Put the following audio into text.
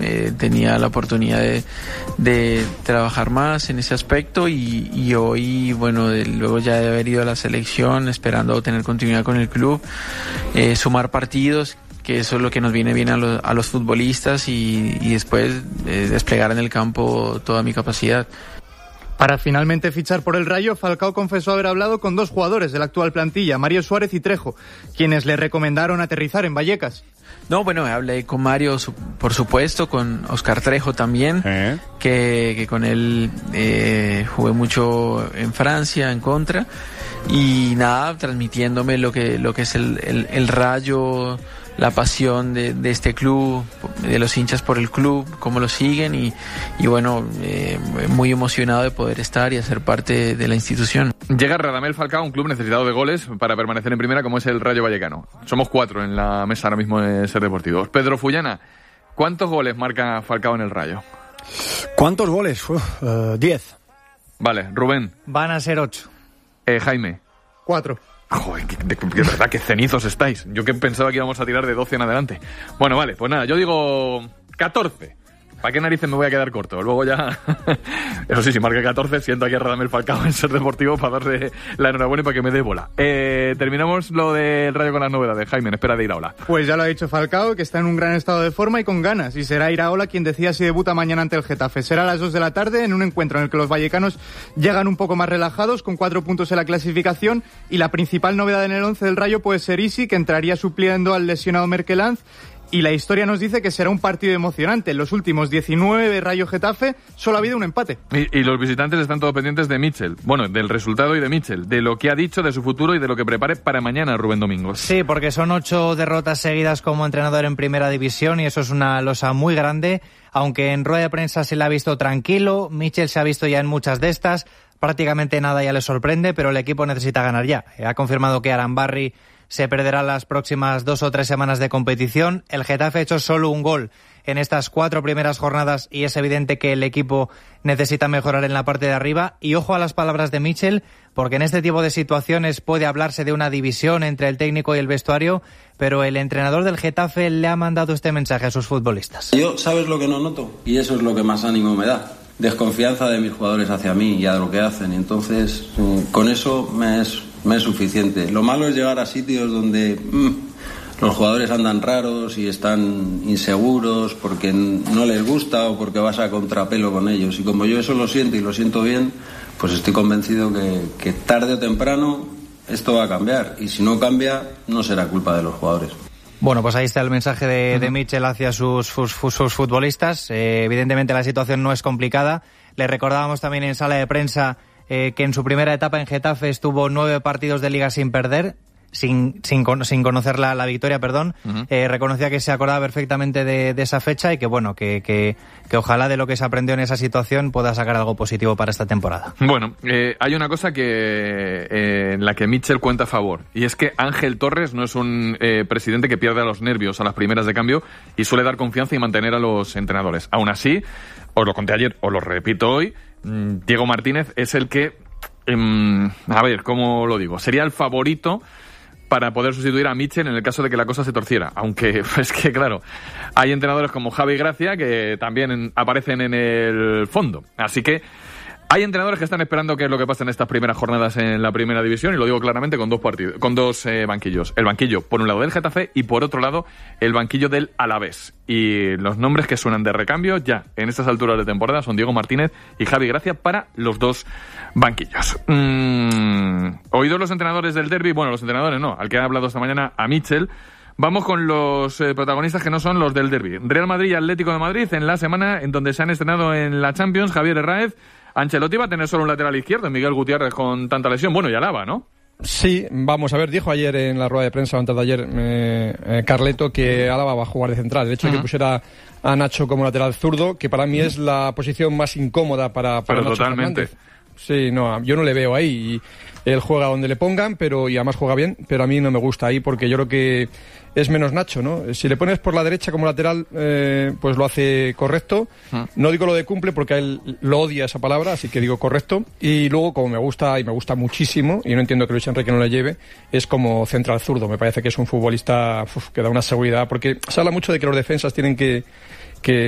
tenía la oportunidad de trabajar más en ese aspecto y hoy, bueno, luego ya de haber ido a la selección, esperando tener continuidad con el club, sumar partidos, que eso es lo que nos viene bien a los futbolistas y después desplegar en el campo toda mi capacidad. Para finalmente fichar por el Rayo, Falcao confesó haber hablado con 2 jugadores de la actual plantilla, Mario Suárez y Trejo, quienes le recomendaron aterrizar en Vallecas. No, bueno, hablé con Mario, por supuesto, con Oscar Trejo también, que con él jugué mucho en Francia, en contra, y nada, transmitiéndome lo que es el Rayo, la pasión de este club, de los hinchas por el club, cómo lo siguen y bueno, muy emocionado de poder estar y hacer parte de la institución. Llega Radamel Falcao, un club necesitado de goles para permanecer en primera como es el Rayo Vallecano. Somos 4 en la mesa ahora mismo de Ser Deportivos. Pedro Fullana, ¿cuántos goles marca Falcao en el Rayo? ¿Cuántos goles? 10. Vale, Rubén. Van a ser 8. Jaime. 4. Joder, de verdad que cenizos estáis. Yo que pensaba que íbamos a tirar de 12 en adelante. Bueno, vale, pues nada, yo digo 14. ¿Para qué narices me voy a quedar corto? Luego ya... Eso sí, si marca 14, siento aquí a Radamel Falcao en Ser Deportivo para darle la enhorabuena y para que me dé bola. Terminamos lo del Rayo con las novedades. Jaime, espera de Iraola. Pues ya lo ha dicho Falcao, que está en un gran estado de forma y con ganas. Y será Iraola quien decida si debuta mañana ante el Getafe. Será a las 2 de la tarde en un encuentro en el que los vallecanos llegan un poco más relajados, con 4 puntos en la clasificación. Y la principal novedad en el 11 del Rayo puede ser Isi, que entraría supliendo al lesionado Merkelanz. Y la historia nos dice que será un partido emocionante. En los últimos 19 de Rayo Getafe solo ha habido un empate. Y los visitantes están todos pendientes de Mitchell. Bueno, del resultado y de Mitchell. De lo que ha dicho, de su futuro y de lo que prepare para mañana, Rubén Domingos. Sí, porque son 8 derrotas seguidas como entrenador en Primera División y eso es una losa muy grande. Aunque en rueda de prensa se le ha visto tranquilo, Mitchell se ha visto ya en muchas de estas. Prácticamente nada ya le sorprende, pero el equipo necesita ganar ya. Ha confirmado que Arambarri se perderá las próximas 2 o 3 semanas de competición. El Getafe ha hecho solo un gol en estas 4 primeras jornadas y es evidente que el equipo necesita mejorar en la parte de arriba. Y ojo a las palabras de Mitchell, porque en este tipo de situaciones puede hablarse de una división entre el técnico y el vestuario, pero el entrenador del Getafe le ha mandado este mensaje a sus futbolistas. Yo, ¿sabes lo que no noto? Y eso es lo que más ánimo me da. Desconfianza de mis jugadores hacia mí y a lo que hacen. Entonces, con eso me es suficiente. Lo malo es llegar a sitios donde los jugadores andan raros y están inseguros porque no les gusta o porque vas a contrapelo con ellos. Y como yo eso lo siento y lo siento bien, pues estoy convencido que tarde o temprano esto va a cambiar. Y si no cambia, no será culpa de los jugadores. Bueno, pues ahí está el mensaje de Mitchell hacia sus futbolistas. Evidentemente la situación no es complicada. Le recordábamos también en sala de prensa que en su primera etapa en Getafe estuvo 9 partidos de Liga sin perder, sin conocer la victoria, perdón. Reconocía que se acordaba perfectamente de esa fecha y que bueno, que ojalá de lo que se aprendió en esa situación pueda sacar algo positivo para esta temporada. Bueno, hay una cosa en la que Mitchell cuenta a favor, y es que Ángel Torres no es un presidente que pierde los nervios a las primeras de cambio y suele dar confianza y mantener a los entrenadores. Aún así, os lo conté ayer, os lo repito hoy, Diego Martínez es el que, a ver, ¿cómo lo digo? Sería el favorito para poder sustituir a Mitchell en el caso de que la cosa se torciera. Aunque, es que claro, hay entrenadores como Javi Gracia que también aparecen en el fondo. Así que hay entrenadores que están esperando qué es lo que pasa en estas primeras jornadas en la Primera División, y lo digo claramente con dos banquillos. El banquillo, por un lado, del Getafe y por otro lado, el banquillo del Alavés. Y los nombres que suenan de recambio ya en estas alturas de temporada son Diego Martínez y Javi Gracia para los dos banquillos. Oídos los entrenadores del derbi, bueno, los entrenadores no, al que ha hablado esta mañana, a Mitchell. Vamos con los protagonistas que no son los del derbi. Real Madrid y Atlético de Madrid en la semana en donde se han estrenado en la Champions. Javier Herráez, Ancelotti va a tener solo un lateral izquierdo, Miguel Gutiérrez con tanta lesión. Bueno, y Alaba, ¿no? Sí, vamos a ver, dijo ayer en la rueda de prensa, antes de ayer, Carleto, que Alaba va a jugar de central. El hecho de que pusiera a Nacho como lateral zurdo, que para mí es la posición más incómoda para Pero Nacho totalmente. Fernández. Sí, no, yo no le veo ahí. Y él juega donde le pongan, y además juega bien, pero a mí no me gusta ahí porque yo creo que es menos Nacho, ¿no? Si le pones por la derecha como lateral, pues lo hace correcto. No digo lo de cumple porque a él lo odia esa palabra, así que digo correcto. Y luego, como me gusta, y me gusta muchísimo, y no entiendo que Luis Enrique no le lleve, es como central zurdo. Me parece que es un futbolista que da una seguridad, porque se habla mucho de que los defensas tienen que